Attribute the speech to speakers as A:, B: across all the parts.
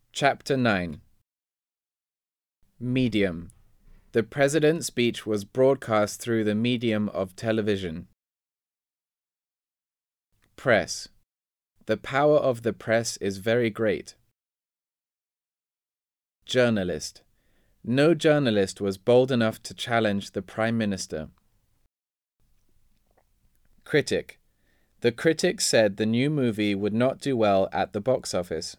A: Chapter 9. Medium. The President's speech was broadcast through the medium of television. Press. The power of the press is very great. Journalist. No journalist was bold enough to challenge the Prime Minister. Critic. The critic said the new movie would not do well at the box office.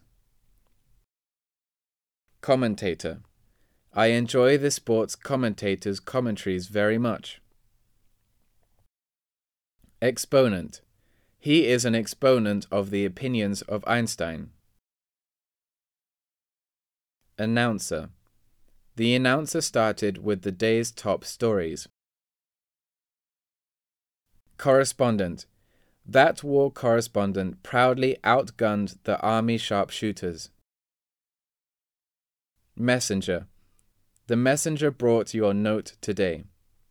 A: Commentator. I enjoy the sports commentator's commentaries very much. Exponent. He is an exponent of the opinions of Einstein. Announcer. The announcer started with the day's top stories. Correspondent. That war correspondent proudly outgunned the army sharpshooters. Messenger. The messenger brought your note today.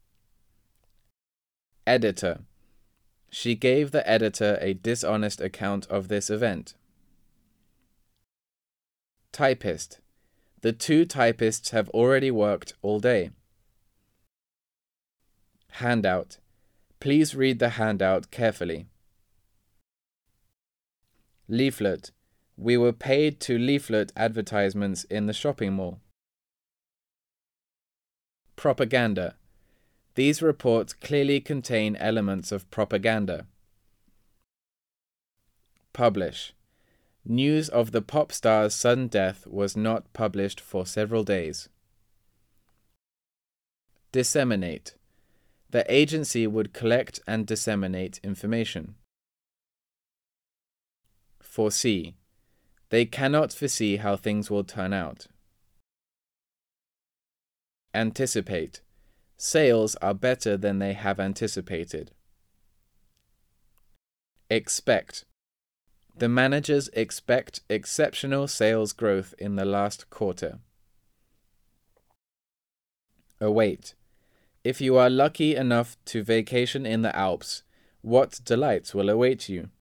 A: Editor. She gave the editor a dishonest account of this event. Typist. The two typists have already worked all day. Handout. Please read the handout carefully. Leaflet. We were paid to leaflet advertisements in the shopping mall. Propaganda. These reports clearly contain elements of propaganda. Publish. News of the pop star's sudden death was not published for several days. Disseminate. The agency would collect and disseminate information. Foresee. They cannot foresee how things will turn out. Anticipate. Sales are better than they have anticipated. Expect. The managers expect exceptional sales growth in the last quarter. Await. If you are lucky enough to vacation in the Alps, what delights will await you?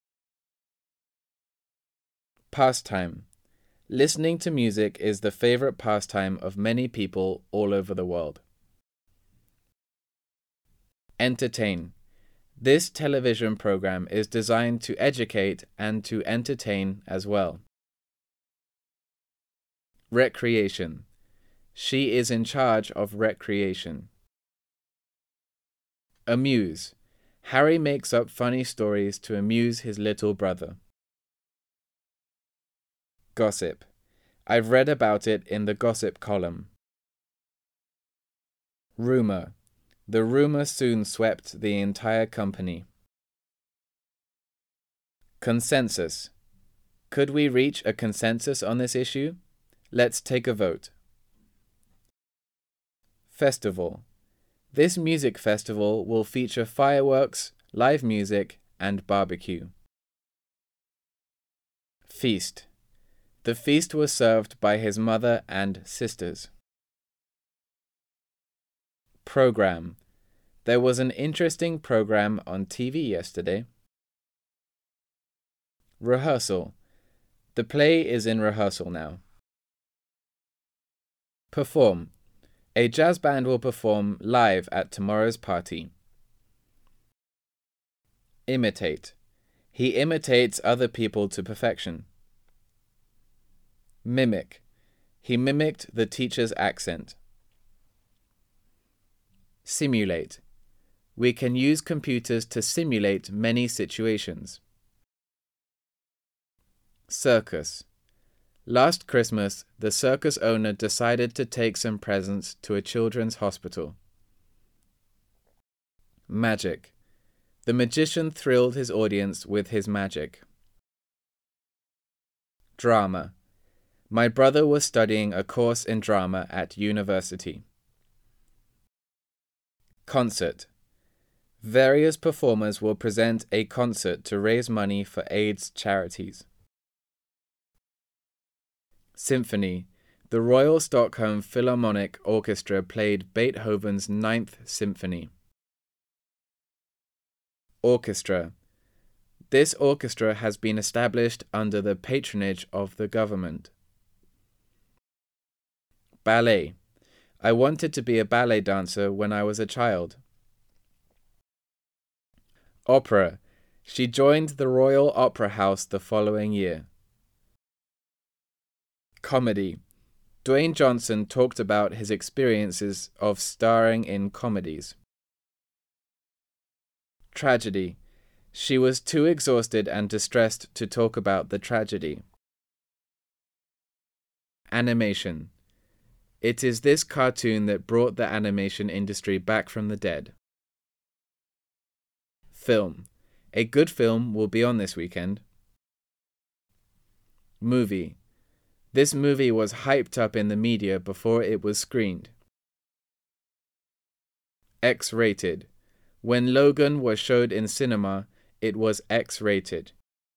A: Pastime. Listening to music is the favorite pastime of many people all over the world. Entertain. This television program is designed to educate and to entertain as well. Recreation. She is in charge of recreation. Amuse. Harry makes up funny stories to amuse his little brother. Gossip. I've read about it in the gossip column. Rumor. The rumor soon swept the entire company. Consensus. Could we reach a consensus on this issue? Let's take a vote. Festival. This music festival will feature fireworks, live music, and barbecue. Feast. The feast was served by his mother and sisters. Program. There was an interesting program on TV yesterday. Rehearsal. The play is in rehearsal now. Perform. A jazz band will perform live at tomorrow's party. Imitate. He imitates other people to perfection. Mimic. He mimicked the teacher's accent. Simulate. We can use computers to simulate many situations. Circus. Last Christmas, the circus owner decided to take some presents to a children's hospital. Magic. The magician thrilled his audience with his magic. Drama. My brother was studying a course in drama at university. Concert. Various performers will present a concert to raise money for AIDS charities. Symphony. The Royal Stockholm Philharmonic Orchestra played Beethoven's Ninth Symphony. Orchestra. This orchestra has been established under the patronage of the government. Ballet. I wanted to be a ballet dancer when I was a child. Opera. She joined the Royal Opera House the following year. Comedy. Dwayne Johnson talked about his experiences of starring in comedies. Tragedy. She was too exhausted and distressed to talk about the tragedy. Animation. It is this cartoon that brought the animation industry back from the dead. Film. A good film will be on this weekend. Movie. This movie was hyped up in the media before it was screened. X-rated. When Logan was showed in cinema, it was X-rated.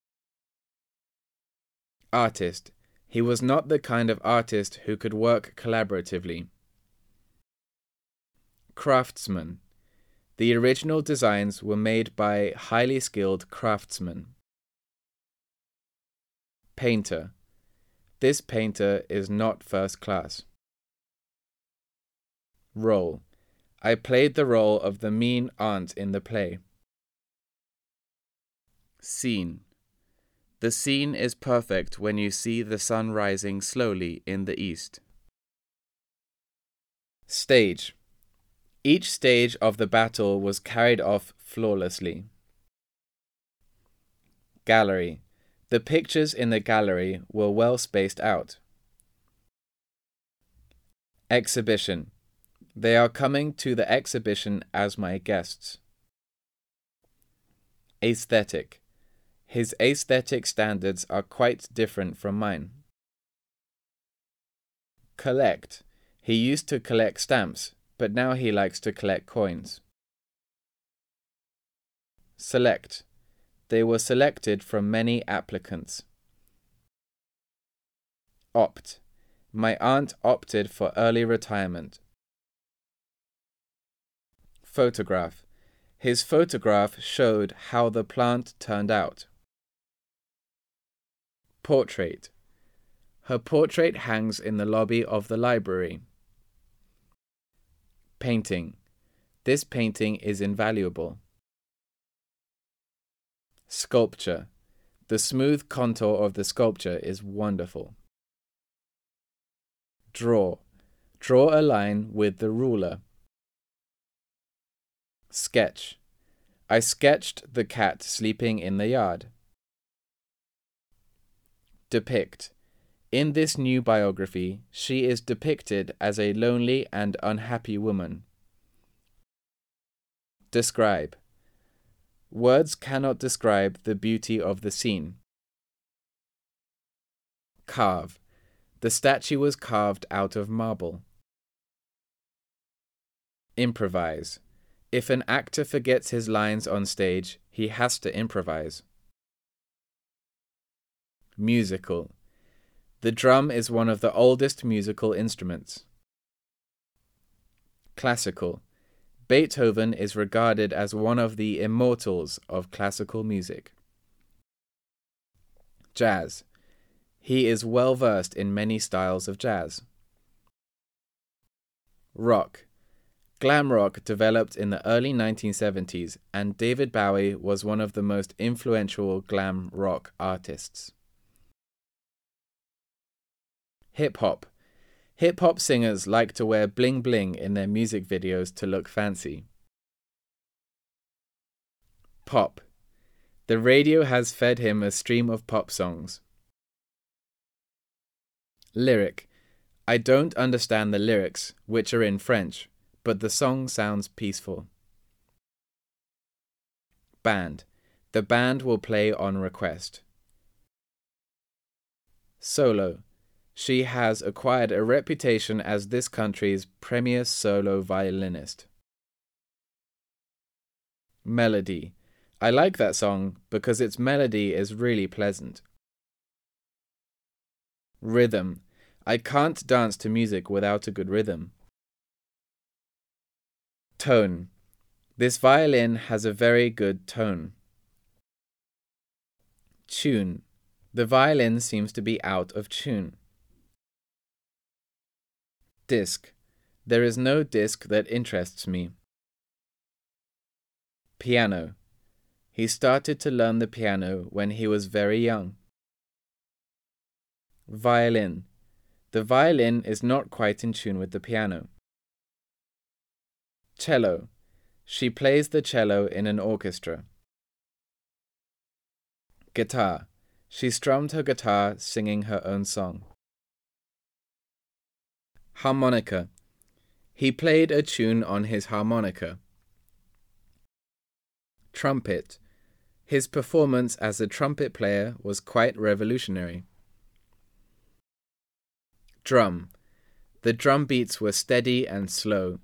A: Artist. He was not the kind of artist who could work collaboratively. Craftsman. The original designs were made by highly skilled craftsmen. Painter. This painter is not first class. Role. I played the role of the mean aunt in the play. Scene. The scene is perfect when you see the sun rising slowly in the east. Stage. Each stage of the battle was carried off flawlessly. Gallery. The pictures in the gallery were well spaced out. Exhibition. They are coming to the exhibition as my guests. Aesthetic. His aesthetic standards are quite different from mine. Collect. He used to collect stamps, but now he likes to collect coins. Select. They were selected from many applicants. Opt. My aunt opted for early retirement. Photograph. His photograph showed how the plant turned out. Portrait. Her portrait hangs in the lobby of the library. Painting. This painting is invaluable. Sculpture. The smooth contour of the sculpture is wonderful. Draw. Draw a line with the ruler. Sketch. I sketched the cat sleeping in the yard. Depict. In this new biography, she is depicted as a lonely and unhappy woman. Describe. Words cannot describe the beauty of the scene. Carve. The statue was carved out of marble. Improvise. If an actor forgets his lines on stage, he has to improvise. Musical. The drum is one of the oldest musical instruments. Classical. Beethoven is regarded as one of the immortals of classical music. Jazz. He is well versed in many styles of jazz. Rock. Glam rock developed in the early 1970s, and David Bowie was one of the most influential glam rock artists. Hip-hop. Hip-hop singers like to wear bling-bling in their music videos to look fancy. Pop. The radio has fed him a stream of pop songs. Lyric. I don't understand the lyrics, which are in French, but the song sounds peaceful. Band. The band will play on request. Solo. She has acquired a reputation as this country's premier solo violinist. Melody. I like that song because its melody is really pleasant. Rhythm. I can't dance to music without a good rhythm. Tone. This violin has a very good tone. Tune. The violin seems to be out of tune. Disc. There is no disc that interests me. Piano. He started to learn the piano when he was very young. Violin. The violin is not quite in tune with the piano. Cello. She plays the cello in an orchestra. Guitar. She strummed her guitar singing her own song. Harmonica. He played a tune on his harmonica. Trumpet. His performance as a trumpet player was quite revolutionary. Drum. The drum beats were steady and slow.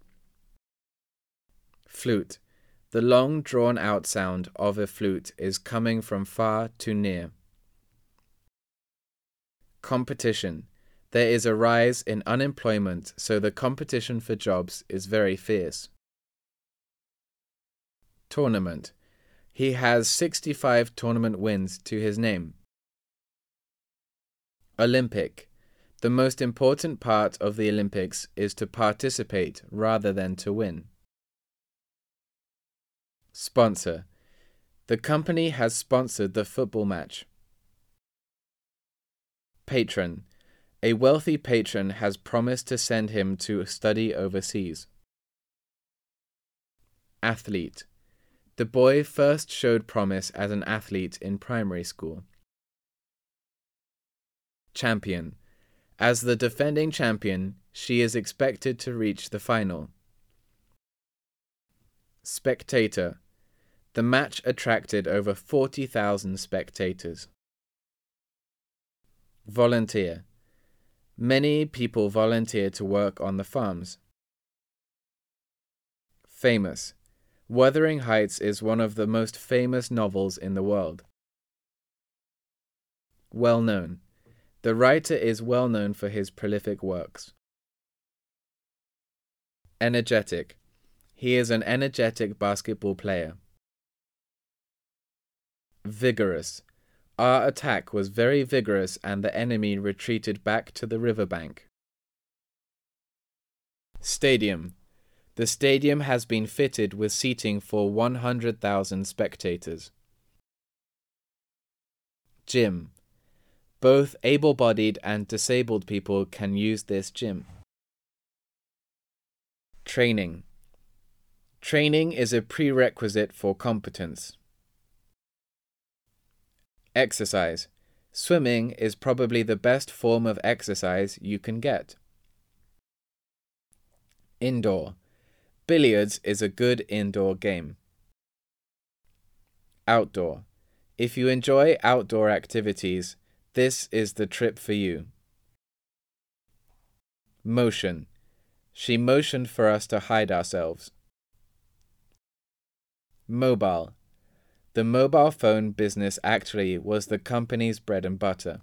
A: Flute. The long drawn-out sound of a flute is coming from far to near. Competition. There is a rise in unemployment, so the competition for jobs is very fierce. Tournament. He has 65 tournament wins to his name. Olympic. The most important part of the Olympics is to participate rather than to win. Sponsor. The company has sponsored the football match. Patron. A wealthy patron has promised to send him to study overseas. Athlete. The boy first showed promise as an athlete in primary school. Champion. As the defending champion, she is expected to reach the final. Spectator. The match attracted over 40,000 spectators. Volunteer. Many people volunteer to work on the farms. Famous. Wuthering Heights is one of the most famous novels in the world. Well-known. The writer is well known for his prolific works. Energetic. He is an energetic basketball player. Vigorous. Our attack was very vigorous and the enemy retreated back to the riverbank. Stadium. The stadium has been fitted with seating for 100,000 spectators. Gym. Both able-bodied and disabled people can use this gym. Training. Training is a prerequisite for competence. Exercise. Swimming is probably the best form of exercise you can get. Indoor. Billiards is a good indoor game. Outdoor. If you enjoy outdoor activities, this is the trip for you. Motion. She motioned for us to hide ourselves. Mobile. The mobile phone business actually was the company's bread and butter.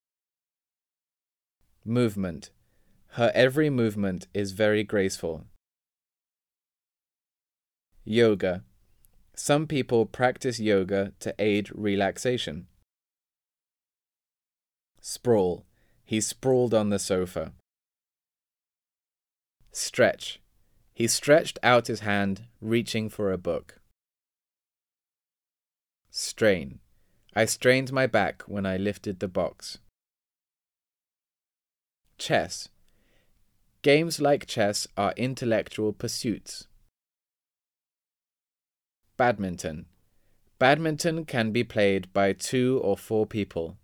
A: Movement. Her every movement is very graceful. Yoga. Some people practice yoga to aid relaxation. Sprawl. He sprawled on the sofa. Stretch. He stretched out his hand, reaching for a book. Strain. I strained my back when I lifted the box. Chess. Games like chess are intellectual pursuits. Badminton. Badminton can be played by 2 or 4 people.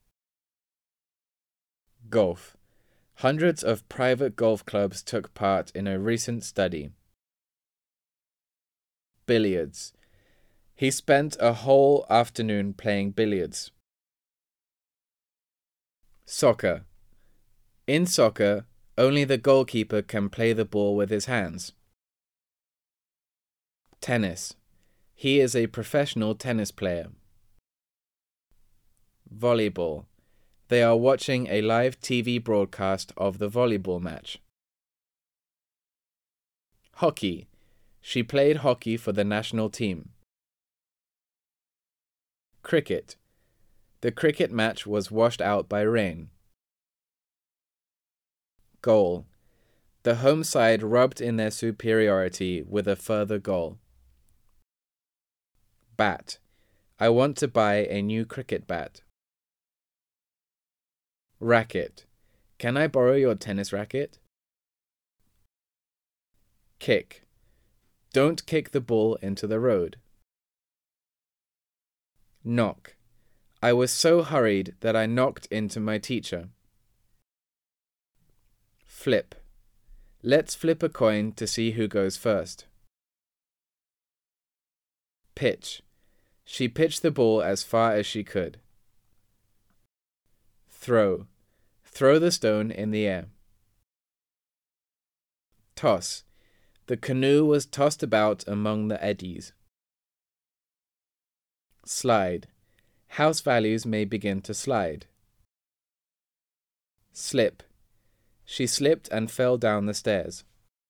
A: Golf. Hundreds of private golf clubs took part in a recent study. Billiards. He spent a whole afternoon playing billiards. Soccer. In soccer, only the goalkeeper can play the ball with his hands. Tennis. He is a professional tennis player. Volleyball. They are watching a live TV broadcast of the volleyball match. Hockey. She played hockey for the national team. Cricket. The cricket match was washed out by rain. Goal. The home side rubbed in their superiority with a further goal. Bat. I want to buy a new cricket bat. Racket. Can I borrow your tennis racket? Kick. Don't kick the ball into the road. Knock. I was so hurried that I knocked into my teacher. Flip. Let's flip a coin to see who goes first. Pitch. She pitched the ball as far as she could. Throw. Throw the stone in the air. Toss. The canoe was tossed about among the eddies. Slide. House values may begin to slide. Slip. She slipped and fell down the stairs.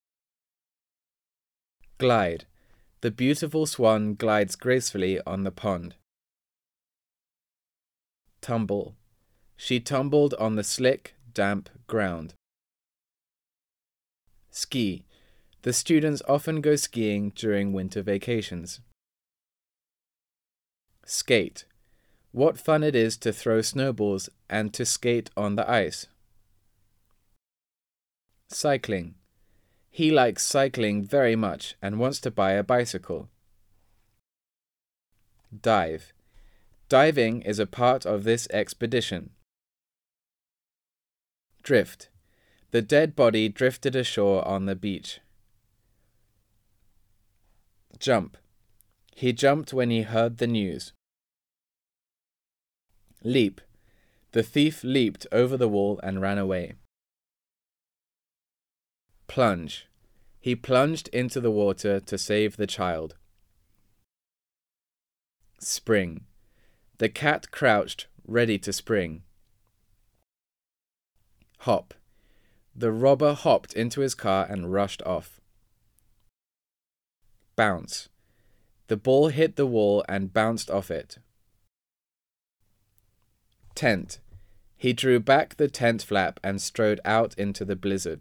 A: Glide. The beautiful swan glides gracefully on the pond. Tumble. She tumbled on the slick, damp ground. Ski. The students often go skiing during winter vacations. Skate. What fun it is to throw snowballs and to skate on the ice. Cycling. He likes cycling very much and wants to buy a bicycle. Dive. Diving is a part of this expedition. Drift. The dead body drifted ashore on the beach. Jump. He jumped when he heard the news. Leap. The thief leaped over the wall and ran away. Plunge. He plunged into the water to save the child. Spring. The cat crouched, ready to spring. Hop. The robber hopped into his car and rushed off. Bounce. The ball hit the wall and bounced off it. Tent. He drew back the tent flap and strode out into the blizzard.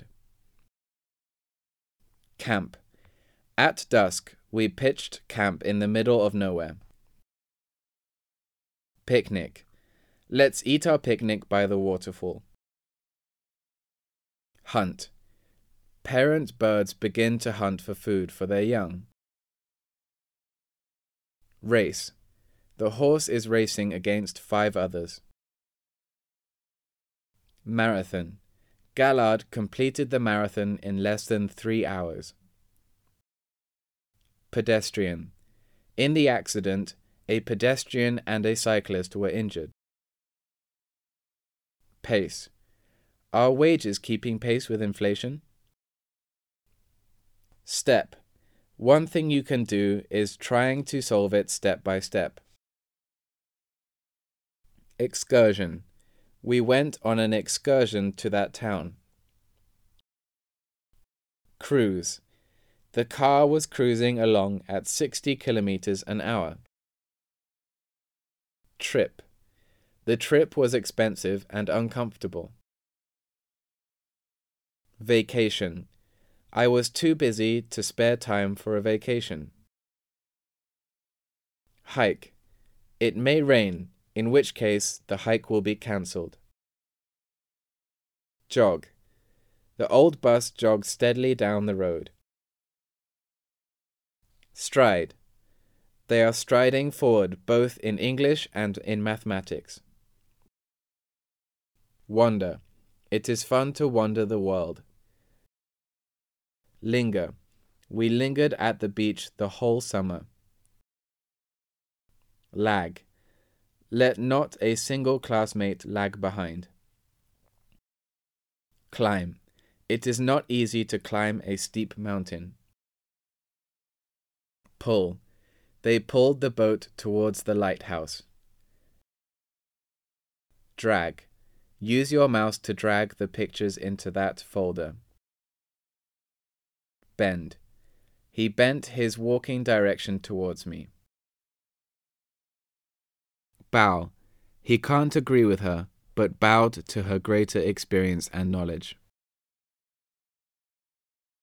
A: Camp. At dusk, we pitched camp in the middle of nowhere. Picnic. Let's eat our picnic by the waterfall. Hunt. Parent birds begin to hunt for food for their young. Race. The horse is racing against 5 others. Marathon. Gallard completed the marathon in less than 3 hours. Pedestrian. In the accident, a pedestrian and a cyclist were injured. Pace. Are wages keeping pace with inflation? Step. One thing you can do is trying to solve it step by step. Excursion. We went on an excursion to that town. Cruise. The car was cruising along at 60 kilometers an hour. Trip. The trip was expensive and uncomfortable. Vacation. I was too busy to spare time for a vacation. Hike. It may rain, in which case the hike will be cancelled. Jog. The old bus jogged steadily down the road. Stride. They are striding forward both in English and in mathematics. Wander. It is fun to wander the world. Linger. We lingered at the beach the whole summer. Lag. Let not a single classmate lag behind. Climb. It is not easy to climb a steep mountain. Pull. They pulled the boat towards the lighthouse. Drag. Use your mouse to drag the pictures into that folder. Bend. He bent his walking direction towards me. Bow. He can't agree with her, but bowed to her greater experience and knowledge.